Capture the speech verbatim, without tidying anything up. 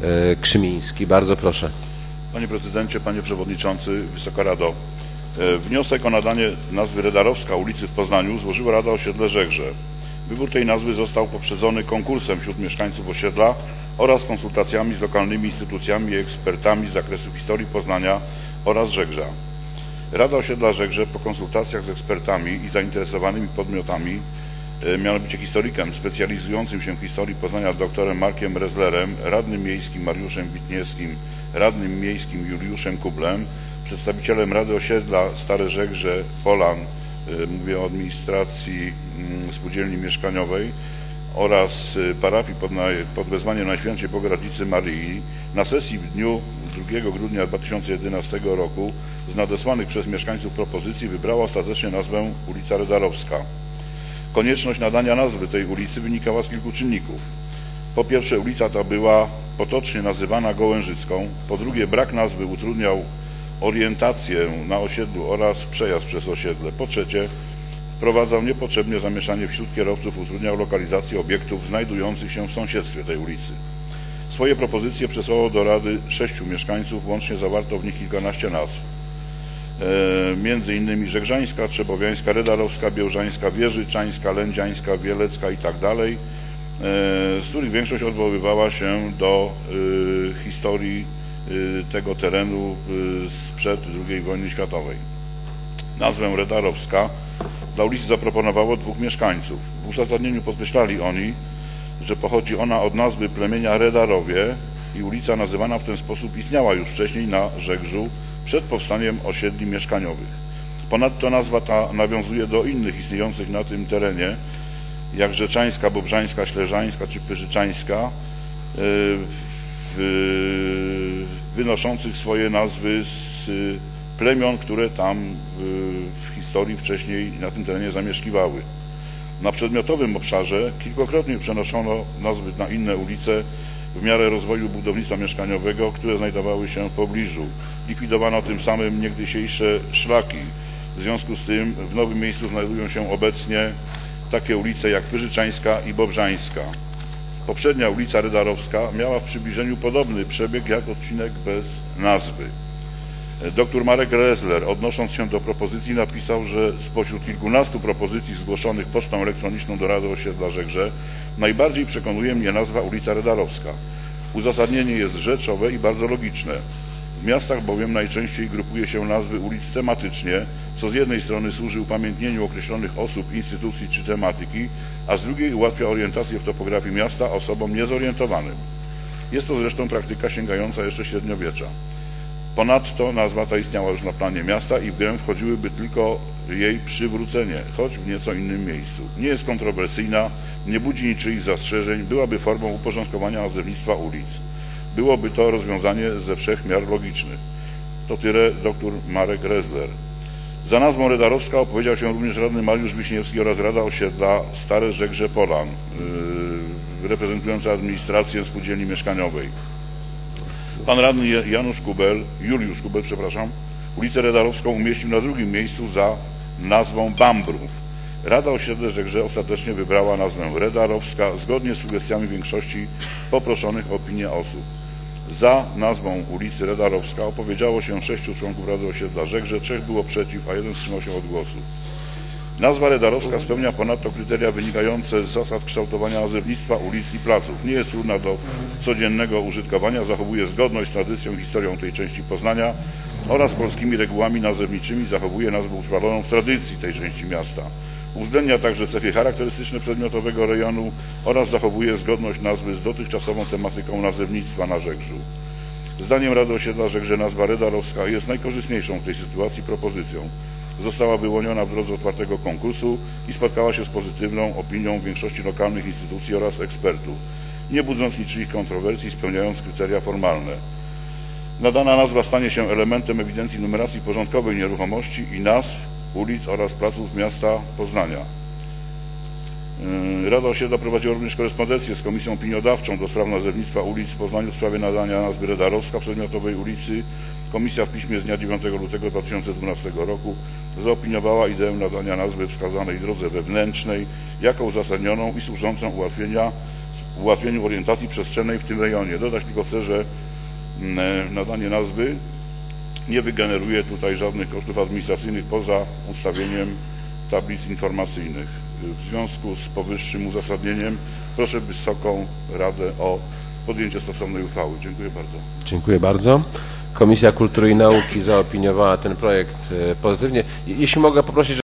Krzymiński. Bardzo proszę. Panie Prezydencie, Panie Przewodniczący, Wysoka Rado. Wniosek o nadanie nazwy Redarowska ulicy w Poznaniu złożyła Rada Osiedle Żegrze. Wybór tej nazwy został poprzedzony konkursem wśród mieszkańców osiedla oraz konsultacjami z lokalnymi instytucjami i ekspertami z zakresu historii Poznania oraz Żegrza. Rada Osiedla Żegrze po konsultacjach z ekspertami i zainteresowanymi podmiotami, mianowicie historykiem specjalizującym się w historii Poznania doktorem Markiem Rezlerem, radnym miejskim Mariuszem Witniewskim, radnym miejskim Juliuszem Kublem, przedstawicielem Rady Osiedla Stare Żegrze Polan, mówię o administracji spółdzielni mieszkaniowej oraz parafii pod, pod wezwaniem Najświętszej Bogorodicy Maryi na sesji w dniu drugiego grudnia dwa tysiące jedenastego roku z nadesłanych przez mieszkańców propozycji wybrała ostatecznie nazwę ulica Redarowska. Konieczność nadania nazwy tej ulicy wynikała z kilku czynników. Po pierwsze, ulica ta była potocznie nazywana Gołężycką, po drugie, brak nazwy utrudniał orientację na osiedlu oraz przejazd przez osiedle. Po trzecie, wprowadzał niepotrzebnie zamieszanie wśród kierowców, utrudniał lokalizację obiektów znajdujących się w sąsiedztwie tej ulicy. Swoje propozycje przesłało do Rady sześciu mieszkańców, łącznie zawarto w nich kilkanaście nazw. E, między innymi Żegrzańska, Trzebowiańska, Redarowska, Białżańska, Wieżyczańska, Lędziańska, Wielecka i tak dalej, z których większość odwoływała się do e, historii tego terenu sprzed drugiej wojny światowej. Nazwę Redarowska dla ulicy zaproponowało dwóch mieszkańców. W uzasadnieniu podkreślali oni, że pochodzi ona od nazwy plemienia Redarowie i ulica nazywana w ten sposób istniała już wcześniej na Żegrzu przed powstaniem osiedli mieszkaniowych. Ponadto nazwa ta nawiązuje do innych istniejących na tym terenie, jak Rzeczańska, Bobrzańska, Śleżańska czy Pyrzyczańska, wynoszących swoje nazwy z plemion, które tam w historii wcześniej na tym terenie zamieszkiwały. Na przedmiotowym obszarze kilkukrotnie przenoszono nazwy na inne ulice w miarę rozwoju budownictwa mieszkaniowego, które znajdowały się w pobliżu. Likwidowano tym samym niegdysiejsze szlaki. W związku z tym w nowym miejscu znajdują się obecnie takie ulice jak Pyrzyczańska i Bobrzańska. Poprzednia ulica Redarowska miała w przybliżeniu podobny przebieg jak odcinek bez nazwy. Doktor Marek Rezler, odnosząc się do propozycji, napisał, że spośród kilkunastu propozycji zgłoszonych pocztą elektroniczną do Rady Osiedla Żegrze najbardziej przekonuje mnie nazwa ulica Redarowska. Uzasadnienie jest rzeczowe i bardzo logiczne. W miastach bowiem najczęściej grupuje się nazwy ulic tematycznie, co z jednej strony służy upamiętnieniu określonych osób, instytucji czy tematyki, a z drugiej ułatwia orientację w topografii miasta osobom niezorientowanym. Jest to zresztą praktyka sięgająca jeszcze średniowiecza. Ponadto nazwa ta istniała już na planie miasta i w grę wchodziłyby tylko jej przywrócenie, choć w nieco innym miejscu. Nie jest kontrowersyjna, nie budzi niczyich zastrzeżeń, byłaby formą uporządkowania nazewnictwa ulic. Byłoby to rozwiązanie ze wszech miar logicznych. To tyle doktor Marek Rezler. Za nazwą Redarowska opowiedział się również radny Mariusz Wiśniewski oraz Rada Osiedla Stare Żegrze Polan, yy, reprezentująca administrację spółdzielni mieszkaniowej. Pan radny Janusz Kubel, Juliusz Kubel, przepraszam, ulicę Redarowską umieścił na drugim miejscu za nazwą Bambrów. Rada Osiedla Żegrze ostatecznie wybrała nazwę Redarowska zgodnie z sugestiami większości poproszonych o opinię osób. Za nazwą ulicy Redarowska opowiedziało się sześciu członków Rady Osiedla Żegrze, trzech było przeciw, a jeden wstrzymał się od głosu. Nazwa Redarowska spełnia ponadto kryteria wynikające z zasad kształtowania nazewnictwa ulic i placów. Nie jest trudna do codziennego użytkowania, zachowuje zgodność z tradycją i historią tej części Poznania oraz polskimi regułami nazewniczymi, zachowuje nazwę utrwaloną w tradycji tej części miasta. Uwzględnia także cechy charakterystyczne przedmiotowego rejonu oraz zachowuje zgodność nazwy z dotychczasową tematyką nazewnictwa na Żegrzu. Zdaniem Rady Osiedla Żegrze nazwa Redarowska jest najkorzystniejszą w tej sytuacji propozycją. Została wyłoniona w drodze otwartego konkursu i spotkała się z pozytywną opinią większości lokalnych instytucji oraz ekspertów, nie budząc niczyich kontrowersji, spełniając kryteria formalne. Nadana nazwa stanie się elementem ewidencji numeracji porządkowej nieruchomości i nazw ulic oraz placów miasta Poznania. Rada Osiedla prowadziła również korespondencję z Komisją Opiniodawczą do spraw nazewnictwa ulic w Poznaniu w sprawie nadania nazwy Redarowska przedmiotowej ulicy. Komisja w piśmie z dnia dziewiątego lutego dwa tysiące dwunastego roku zaopiniowała ideę nadania nazwy wskazanej drodze wewnętrznej jako uzasadnioną i służącą ułatwienia, ułatwieniu orientacji przestrzennej w tym rejonie. Dodać tylko chcę, że nadanie nazwy nie wygeneruje tutaj żadnych kosztów administracyjnych poza ustawieniem tablic informacyjnych. W związku z powyższym uzasadnieniem proszę Wysoką Radę o podjęcie stosownej uchwały. Dziękuję bardzo. Dziękuję bardzo. Komisja Kultury i Nauki zaopiniowała ten projekt pozytywnie. Jeśli mogę poprosić,